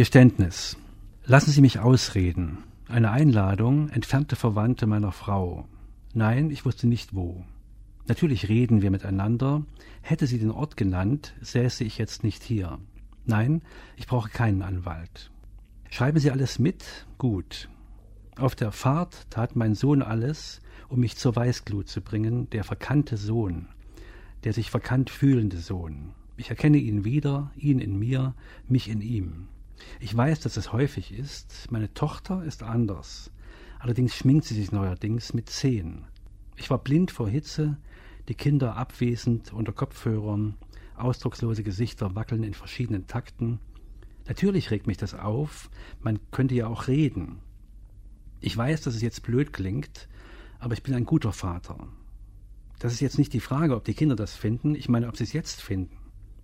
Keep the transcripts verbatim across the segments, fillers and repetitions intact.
Geständnis. Lassen Sie mich ausreden. Eine Einladung, entfernte Verwandte meiner Frau. Nein, ich wusste nicht wo. Natürlich reden wir miteinander. Hätte sie den Ort genannt, säße ich jetzt nicht hier. Nein, ich brauche keinen Anwalt. Schreiben Sie alles mit? Gut. Auf der Fahrt tat mein Sohn alles, um mich zur Weißglut zu bringen, der verkannte Sohn, der sich verkannt fühlende Sohn. Ich erkenne ihn wieder, ihn in mir, mich in ihm. Ich weiß, dass es häufig ist. Meine Tochter ist anders. Allerdings schminkt sie sich neuerdings mit zehn. Ich war blind vor Hitze, die Kinder abwesend unter Kopfhörern, ausdruckslose Gesichter wackeln in verschiedenen Takten. Natürlich regt mich das auf, man könnte ja auch reden. Ich weiß, dass es jetzt blöd klingt, aber ich bin ein guter Vater. Das ist jetzt nicht die Frage, ob die Kinder das finden, ich meine, ob sie es jetzt finden.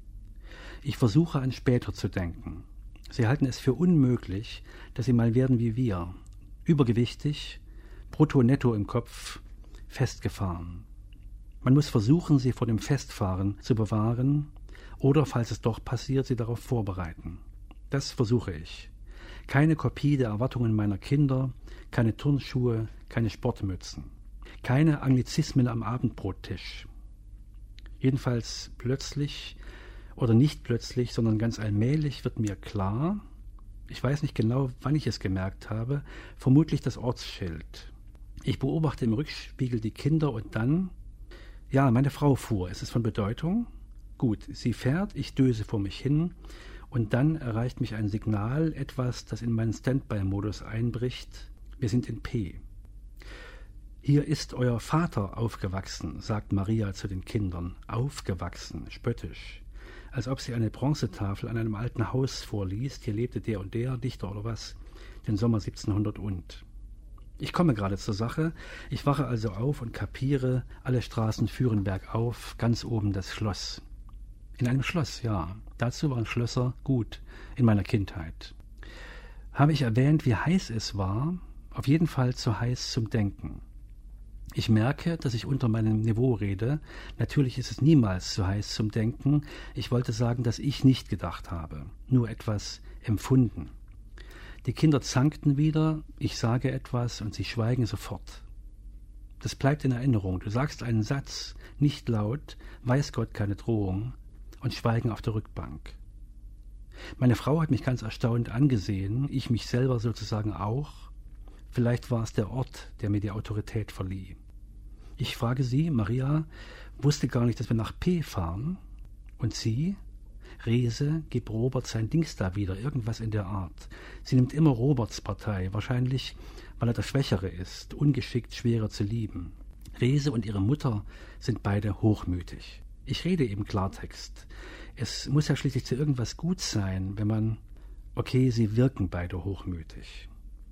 Ich versuche an später zu denken. Sie halten es für unmöglich, dass sie mal werden wie wir, übergewichtig, brutto netto im Kopf, festgefahren. Man muss versuchen, sie vor dem Festfahren zu bewahren oder, falls es doch passiert, sie darauf vorbereiten. Das versuche ich. Keine Kopie der Erwartungen meiner Kinder, keine Turnschuhe, keine Sportmützen, keine Anglizismen am Abendbrottisch. Jedenfalls plötzlich oder nicht plötzlich, sondern ganz allmählich wird mir klar, ich weiß nicht genau, wann ich es gemerkt habe, vermutlich das Ortsschild. Ich beobachte im Rückspiegel die Kinder und dann, ja, meine Frau fuhr, ist es von Bedeutung? Gut, sie fährt, ich döse vor mich hin und dann erreicht mich ein Signal, etwas, das in meinen Standby-Modus einbricht. Wir sind in P. Hier ist euer Vater aufgewachsen, sagt Maria zu den Kindern. Aufgewachsen, spöttisch. Als ob sie eine Bronzetafel an einem alten Haus vorliest. Hier lebte der und der, Dichter oder was, den Sommer siebzehnhundert und. Ich komme gerade zur Sache. Ich wache also auf und kapiere, alle Straßen führen bergauf, ganz oben das Schloss. In einem Schloss, ja. Dazu waren Schlösser gut in meiner Kindheit. Habe ich erwähnt, wie heiß es war? Auf jeden Fall zu heiß zum Denken. Ich merke, dass ich unter meinem Niveau rede. Natürlich ist es niemals zu heiß zum Denken. Ich wollte sagen, dass ich nicht gedacht habe, nur etwas empfunden. Die Kinder zankten wieder, ich sage etwas und sie schweigen sofort. Das bleibt in Erinnerung. Du sagst einen Satz, nicht laut, weiß Gott keine Drohung, und schweigen auf der Rückbank. Meine Frau hat mich ganz erstaunt angesehen, ich mich selber sozusagen auch. Vielleicht war es der Ort, der mir die Autorität verlieh. Ich frage sie, Maria, wusste gar nicht, dass wir nach P fahren. Und sie? Rese, gib Robert sein Dings da wieder, irgendwas in der Art. Sie nimmt immer Roberts Partei, wahrscheinlich, weil er der Schwächere ist, ungeschickt, schwerer zu lieben. Rese und ihre Mutter sind beide hochmütig. Ich rede eben Klartext. Es muss ja schließlich zu irgendwas gut sein, wenn man... Okay, sie wirken beide hochmütig.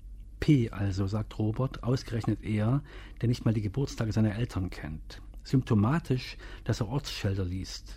P also, sagt Robert, ausgerechnet er, der nicht mal die Geburtstage seiner Eltern kennt. Symptomatisch, dass er Ortsschilder liest.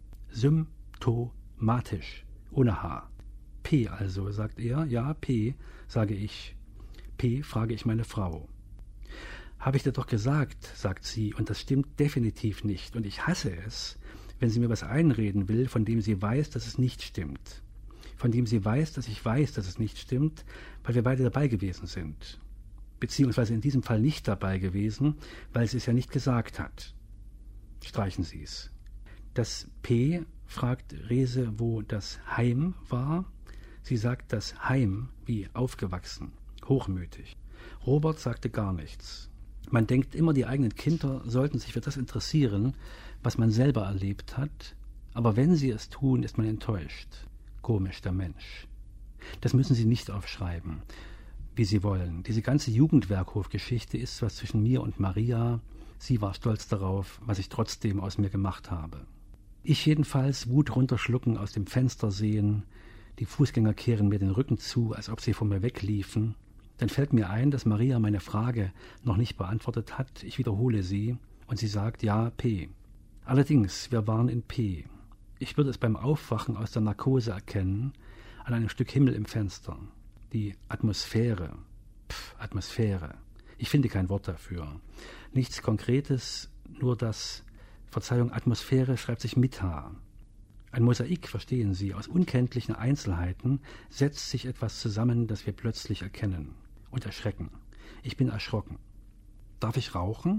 Symptomatisch, ohne H. P also, sagt er. Ja, P, sage ich. P, frage ich meine Frau. Habe ich dir doch gesagt, sagt sie, und das stimmt definitiv nicht. Und ich hasse es, wenn sie mir was einreden will, von dem sie weiß, dass es nicht stimmt. Von dem sie weiß, dass ich weiß, dass es nicht stimmt, weil wir beide dabei gewesen sind. Beziehungsweise in diesem Fall nicht dabei gewesen, weil sie es ja nicht gesagt hat. Streichen Sie es. Das P fragt Rese, wo das Heim war. Sie sagt das Heim wie aufgewachsen, hochmütig. Robert sagte gar nichts. Man denkt immer, die eigenen Kinder sollten sich für das interessieren, was man selber erlebt hat, aber wenn sie es tun, ist man enttäuscht. Komisch, der Mensch. Das müssen Sie nicht aufschreiben, wie Sie wollen. Diese ganze Jugendwerkhof-Geschichte ist was zwischen mir und Maria. Sie war stolz darauf, was ich trotzdem aus mir gemacht habe. Ich jedenfalls, Wut runterschlucken, aus dem Fenster sehen, die Fußgänger kehren mir den Rücken zu, als ob sie von mir wegliefen. Dann fällt mir ein, dass Maria meine Frage noch nicht beantwortet hat. Ich wiederhole sie und sie sagt, ja, P. Allerdings, wir waren in P. Ich würde es beim Aufwachen aus der Narkose erkennen, an einem Stück Himmel im Fenster. Die Atmosphäre. Pff, Atmosphäre. Ich finde kein Wort dafür. Nichts Konkretes, nur das, Verzeihung, Atmosphäre schreibt sich mit H. Ein Mosaik, verstehen Sie, aus unkenntlichen Einzelheiten setzt sich etwas zusammen, das wir plötzlich erkennen und erschrecken. Ich bin erschrocken. Darf ich rauchen?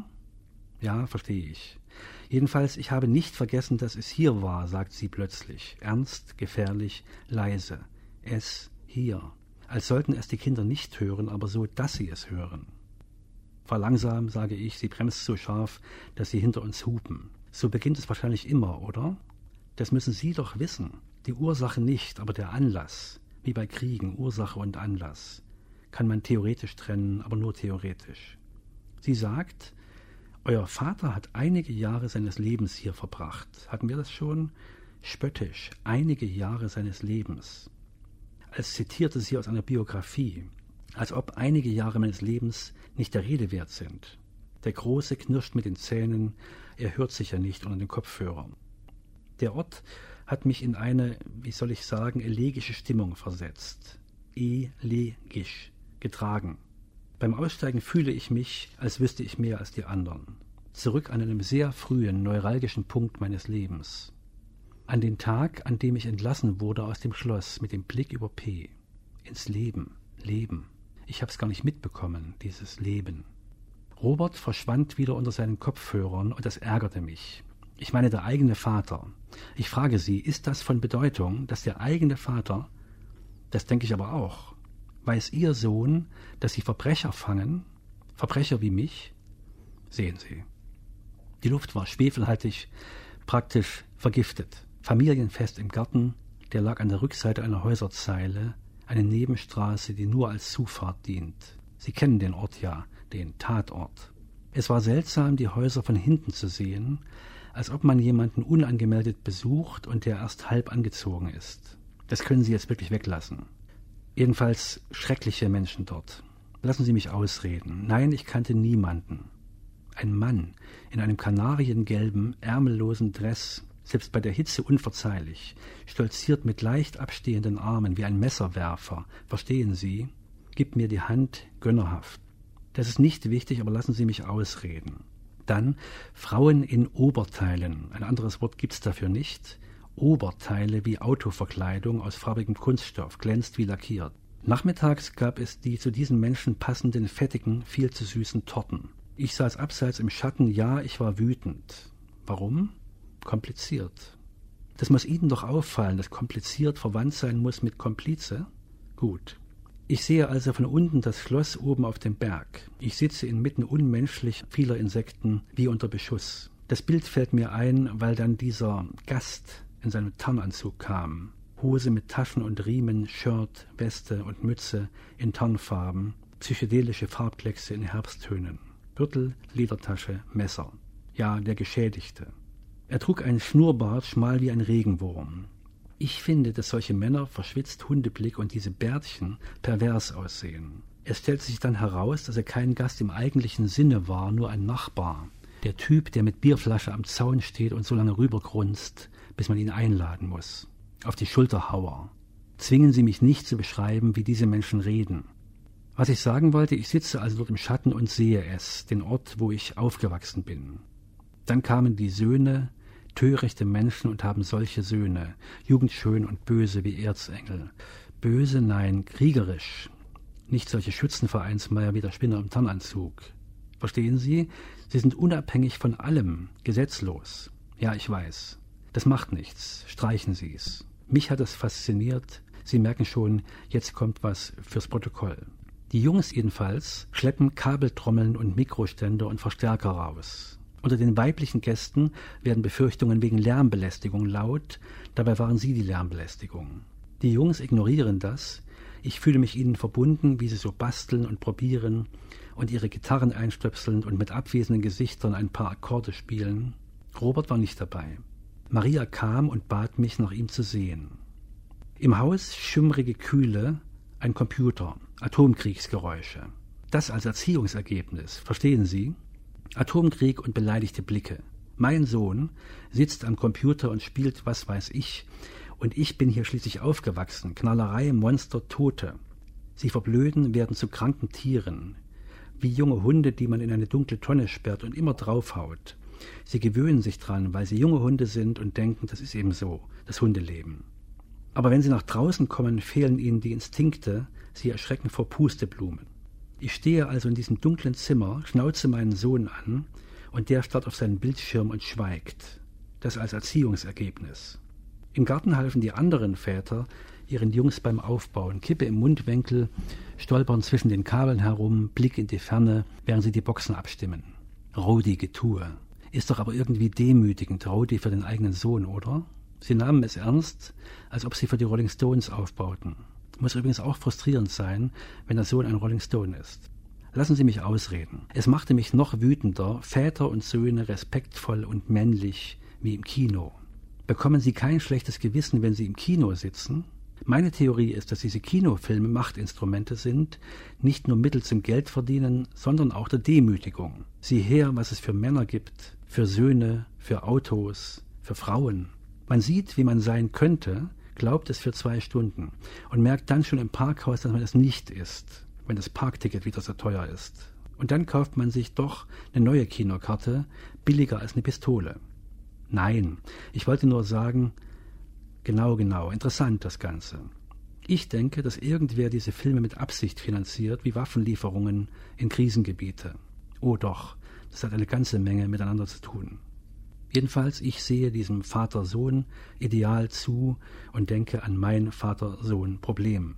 Ja, verstehe ich. Jedenfalls, ich habe nicht vergessen, dass es hier war, sagt sie plötzlich, ernst, gefährlich, leise. Es hier. Als sollten es die Kinder nicht hören, aber so, dass sie es hören. Fahr langsam, sage ich, sie bremst so scharf, dass sie hinter uns hupen. So beginnt es wahrscheinlich immer, oder? Das müssen Sie doch wissen. Die Ursache nicht, aber der Anlass. Wie bei Kriegen, Ursache und Anlass. Kann man theoretisch trennen, aber nur theoretisch. Sie sagt, euer Vater hat einige Jahre seines Lebens hier verbracht. Hatten wir das schon? Spöttisch, einige Jahre seines Lebens. Als zitierte sie aus einer Biografie, als ob einige Jahre meines Lebens nicht der Rede wert sind. Der Große knirscht mit den Zähnen, er hört sicher nicht unter den Kopfhörern. Der Ort hat mich in eine, wie soll ich sagen, elegische Stimmung versetzt. Elegisch, getragen. Beim Aussteigen fühle ich mich, als wüsste ich mehr als die anderen. Zurück an einem sehr frühen, neuralgischen Punkt meines Lebens. An den Tag, an dem ich entlassen wurde aus dem Schloss mit dem Blick über P. Ins Leben, Leben. Ich hab's gar nicht mitbekommen, dieses Leben. Robert verschwand wieder unter seinen Kopfhörern und das ärgerte mich. Ich meine, der eigene Vater. Ich frage Sie, ist das von Bedeutung, dass der eigene Vater, das denke ich aber auch, weiß Ihr Sohn, dass Sie Verbrecher fangen, Verbrecher wie mich? Sehen Sie. Die Luft war schwefelhaltig, praktisch vergiftet. Familienfest im Garten, der lag an der Rückseite einer Häuserzeile, eine Nebenstraße, die nur als Zufahrt dient. Sie kennen den Ort ja, den Tatort. Es war seltsam, die Häuser von hinten zu sehen, als ob man jemanden unangemeldet besucht und der erst halb angezogen ist. Das können Sie jetzt wirklich weglassen. Jedenfalls schreckliche Menschen dort. Lassen Sie mich ausreden. Nein, ich kannte niemanden. Ein Mann in einem kanariengelben, ärmellosen Dress, selbst bei der Hitze unverzeihlich, stolziert mit leicht abstehenden Armen wie ein Messerwerfer. Verstehen Sie? Gibt mir die Hand gönnerhaft. Das ist nicht wichtig, aber lassen Sie mich ausreden. Dann Frauen in Oberteilen, ein anderes Wort gibt's dafür nicht. Oberteile wie Autoverkleidung aus farbigem Kunststoff, glänzt wie lackiert. Nachmittags gab es die zu diesen Menschen passenden, fettigen, viel zu süßen Torten. Ich saß abseits im Schatten, ja, ich war wütend. Warum? Kompliziert. Das muss Ihnen doch auffallen, dass kompliziert verwandt sein muss mit Komplize? Gut. Ich sehe also von unten das Schloss oben auf dem Berg. Ich sitze inmitten unmenschlich vieler Insekten wie unter Beschuss. Das Bild fällt mir ein, weil dann dieser Gast in seinem Tarnanzug kam. Hose mit Taschen und Riemen, Shirt, Weste und Mütze in Tarnfarben, psychedelische Farbkleckse in Herbsttönen. Gürtel, Ledertasche, Messer. Ja, der Geschädigte. Er trug einen Schnurrbart, schmal wie ein Regenwurm. Ich finde, dass solche Männer, verschwitzt Hundeblick und diese Bärtchen, pervers aussehen. Es stellt sich dann heraus, dass er kein Gast im eigentlichen Sinne war, nur ein Nachbar. Der Typ, der mit Bierflasche am Zaun steht und so lange rübergrunzt, bis man ihn einladen muss. Auf die Schulterhauer. Zwingen Sie mich nicht zu beschreiben, wie diese Menschen reden. Was ich sagen wollte, ich sitze also dort im Schatten und sehe es, den Ort, wo ich aufgewachsen bin. Dann kamen die Söhne, törichte Menschen und haben solche Söhne, jugendschön und böse wie Erzengel. Böse, nein, kriegerisch. Nicht solche Schützenvereinsmeier wie der Spinner im Tarnanzug. Verstehen Sie? Sie sind unabhängig von allem, gesetzlos. Ja, ich weiß. Das macht nichts. Streichen Sie's. Mich hat es fasziniert. Sie merken schon, jetzt kommt was fürs Protokoll. Die Jungs jedenfalls schleppen Kabeltrommeln und Mikroständer und Verstärker raus. Unter den weiblichen Gästen werden Befürchtungen wegen Lärmbelästigung laut, dabei waren sie die Lärmbelästigung. Die Jungs ignorieren das, ich fühle mich ihnen verbunden, wie sie so basteln und probieren und ihre Gitarren einstöpseln und mit abwesenden Gesichtern ein paar Akkorde spielen. Robert war nicht dabei. Maria kam und bat mich, nach ihm zu sehen. Im Haus schimmrige Kühle, ein Computer, Atomkriegsgeräusche. Das als Erziehungsergebnis, verstehen Sie? Atomkrieg und beleidigte Blicke. Mein Sohn sitzt am Computer und spielt was weiß ich, und ich bin hier schließlich aufgewachsen. Knallerei, Monster, Tote. Sie verblöden, werden zu kranken Tieren, wie junge Hunde, die man in eine dunkle Tonne sperrt und immer draufhaut. Sie gewöhnen sich dran, weil sie junge Hunde sind und denken, das ist eben so, das Hundeleben. Aber wenn sie nach draußen kommen, fehlen ihnen die Instinkte, sie erschrecken vor Pusteblumen. Ich stehe also in diesem dunklen Zimmer, schnauze meinen Sohn an und der starrt auf seinen Bildschirm und schweigt. Das als Erziehungsergebnis. Im Garten halfen die anderen Väter ihren Jungs beim Aufbauen, Kippe im Mundwinkel, stolpern zwischen den Kabeln herum, Blick in die Ferne, während sie die Boxen abstimmen. Rowdy-Getue. Ist doch aber irgendwie demütigend, Rowdy für den eigenen Sohn, oder? Sie nahmen es ernst, als ob sie für die Rolling Stones aufbauten. Muss übrigens auch frustrierend sein, wenn der Sohn ein Rolling Stone ist. Lassen Sie mich ausreden. Es machte mich noch wütender, Väter und Söhne respektvoll und männlich wie im Kino. Bekommen Sie kein schlechtes Gewissen, wenn Sie im Kino sitzen? Meine Theorie ist, dass diese Kinofilme Machtinstrumente sind, nicht nur Mittel zum Geldverdienen, sondern auch der Demütigung. Sieh her, was es für Männer gibt, für Söhne, für Autos, für Frauen. Man sieht, wie man sein könnte, glaubt es für zwei Stunden und merkt dann schon im Parkhaus, dass man es nicht ist, wenn das Parkticket wieder so teuer ist. Und dann kauft man sich doch eine neue Kinokarte, billiger als eine Pistole. Nein, ich wollte nur sagen, genau, genau, interessant das Ganze. Ich denke, dass irgendwer diese Filme mit Absicht finanziert, wie Waffenlieferungen in Krisengebiete. Oh doch, das hat eine ganze Menge miteinander zu tun. Jedenfalls, ich sehe diesem Vater-Sohn-Ideal zu und denke an mein Vater-Sohn-Problem.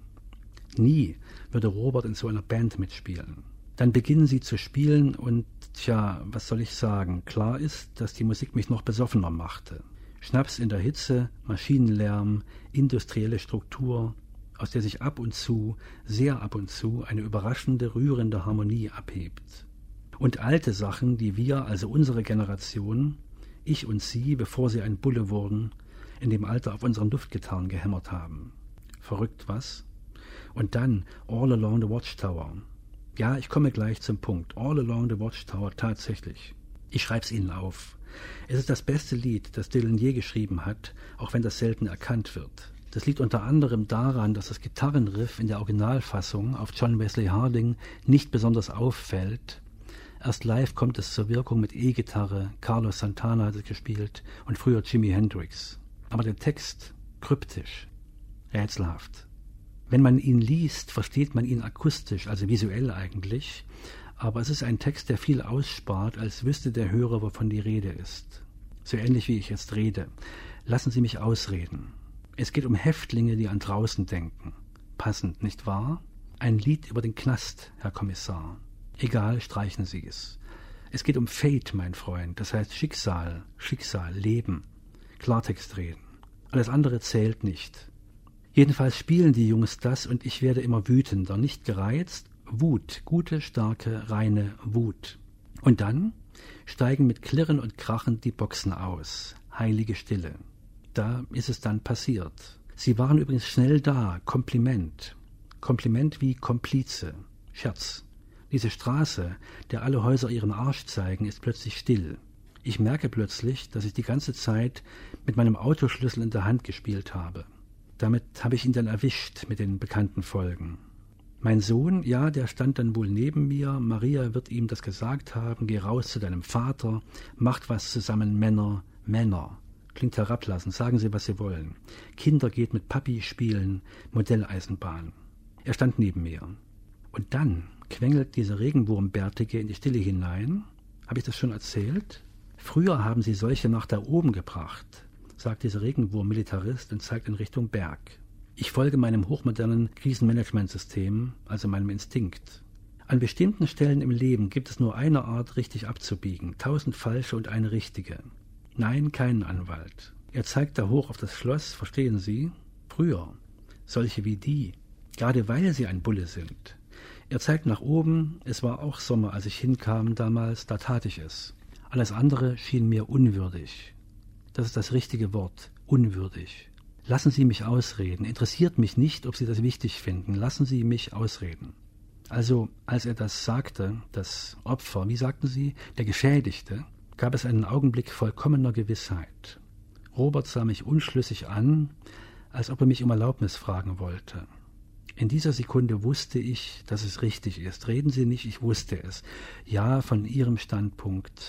Nie würde Robert in so einer Band mitspielen. Dann beginnen sie zu spielen und, tja, was soll ich sagen, klar ist, dass die Musik mich noch besoffener machte. Schnaps in der Hitze, Maschinenlärm, industrielle Struktur, aus der sich ab und zu, sehr ab und zu, eine überraschende, rührende Harmonie abhebt. Und alte Sachen, die wir, also unsere Generation, ich und Sie, bevor sie ein Bulle wurden, in dem Alter auf unseren Luftgitarren gehämmert haben. Verrückt, was? Und dann All Along the Watchtower. Ja, ich komme gleich zum Punkt. All Along the Watchtower, tatsächlich. Ich schreib's Ihnen auf. Es ist das beste Lied, das Dylan je geschrieben hat, auch wenn das selten erkannt wird. Das liegt unter anderem daran, dass das Gitarrenriff in der Originalfassung auf John Wesley Harding nicht besonders auffällt. Erst live kommt es zur Wirkung mit E-Gitarre, Carlos Santana hat es gespielt und früher Jimi Hendrix. Aber der Text kryptisch, rätselhaft. Wenn man ihn liest, versteht man ihn akustisch, also visuell eigentlich, aber es ist ein Text, der viel ausspart, als wüsste der Hörer, wovon die Rede ist. So ähnlich wie ich jetzt rede. Lassen Sie mich ausreden. Es geht um Häftlinge, die an draußen denken. Passend, nicht wahr? Ein Lied über den Knast, Herr Kommissar. Egal, streichen Sie es. Es geht um Fate, mein Freund, das heißt Schicksal, Schicksal, Leben. Klartext reden. Alles andere zählt nicht. Jedenfalls spielen die Jungs das und ich werde immer wütender, nicht gereizt, Wut, gute, starke, reine Wut. Und dann steigen mit Klirren und Krachen die Boxen aus. Heilige Stille. Da ist es dann passiert. Sie waren übrigens schnell da. Kompliment. Kompliment wie Komplize. Scherz. Diese Straße, der alle Häuser ihren Arsch zeigen, ist plötzlich still. Ich merke plötzlich, dass ich die ganze Zeit mit meinem Autoschlüssel in der Hand gespielt habe. Damit habe ich ihn dann erwischt mit den bekannten Folgen. Mein Sohn, ja, der stand dann wohl neben mir. Maria wird ihm das gesagt haben. Geh raus zu deinem Vater. Macht was zusammen, Männer. Männer. Klingt herablassend. Sagen Sie, was Sie wollen. Kinder geht mit Papi spielen. Modelleisenbahn. Er stand neben mir. Und dann quengelt dieser Regenwurmbärtige in die Stille hinein. Habe ich das schon erzählt? Früher haben sie solche nach da oben gebracht, sagt dieser Regenwurm-Militarist und zeigt in Richtung Berg. Ich folge meinem hochmodernen Krisenmanagementsystem, also meinem Instinkt. An bestimmten Stellen im Leben gibt es nur eine Art, richtig abzubiegen, tausend falsche und eine richtige. Nein, keinen Anwalt. Er zeigt da hoch auf das Schloss, verstehen Sie? Früher. Solche wie die. Gerade weil sie ein Bulle sind. Er zeigt nach oben, es war auch Sommer, als ich hinkam damals, da tat ich es. Alles andere schien mir unwürdig. Das ist das richtige Wort, unwürdig. Lassen Sie mich ausreden. Interessiert mich nicht, ob Sie das wichtig finden. Lassen Sie mich ausreden. Also, als er das sagte, das Opfer, wie sagten Sie, der Geschädigte, gab es einen Augenblick vollkommener Gewissheit. Robert sah mich unschlüssig an, als ob er mich um Erlaubnis fragen wollte. In dieser Sekunde wusste ich, dass es richtig ist. Reden Sie nicht, ich wusste es. Ja, von Ihrem Standpunkt.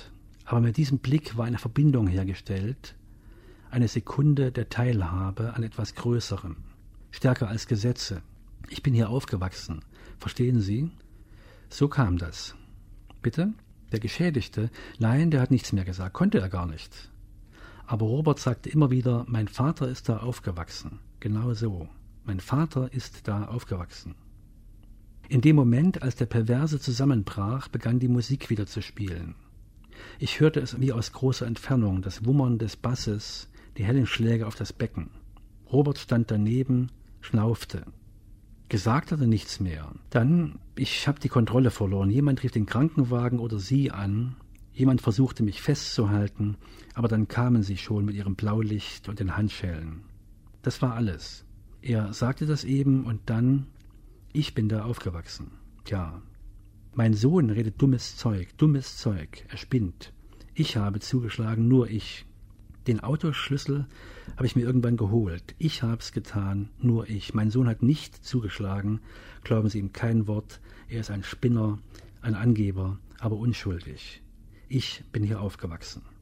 Aber mit diesem Blick war eine Verbindung hergestellt, eine Sekunde der Teilhabe an etwas Größerem, stärker als Gesetze. Ich bin hier aufgewachsen. Verstehen Sie? So kam das. Bitte? Der Geschädigte? Nein, der hat nichts mehr gesagt. Konnte er gar nicht. Aber Robert sagte immer wieder, mein Vater ist da aufgewachsen. Genau so. Mein Vater ist da aufgewachsen. In dem Moment, als der Perverse zusammenbrach, begann die Musik wieder zu spielen. Ich hörte es wie aus großer Entfernung, das Wummern des Basses, die hellen Schläge auf das Becken. Robert stand daneben, schnaufte. Gesagt hat er nichts mehr. Dann, ich habe die Kontrolle verloren. Jemand rief den Krankenwagen oder sie an. Jemand versuchte mich festzuhalten, aber dann kamen sie schon mit ihrem Blaulicht und den Handschellen. Das war alles. Er sagte das eben und dann, ich bin da aufgewachsen. Tja, mein Sohn redet dummes Zeug, dummes Zeug, er spinnt. Ich habe zugeschlagen, nur ich. Den Autoschlüssel habe ich mir irgendwann geholt. Ich habe es getan, nur ich. Mein Sohn hat nicht zugeschlagen. Glauben Sie ihm kein Wort. Er ist ein Spinner, ein Angeber, aber unschuldig. Ich bin hier aufgewachsen.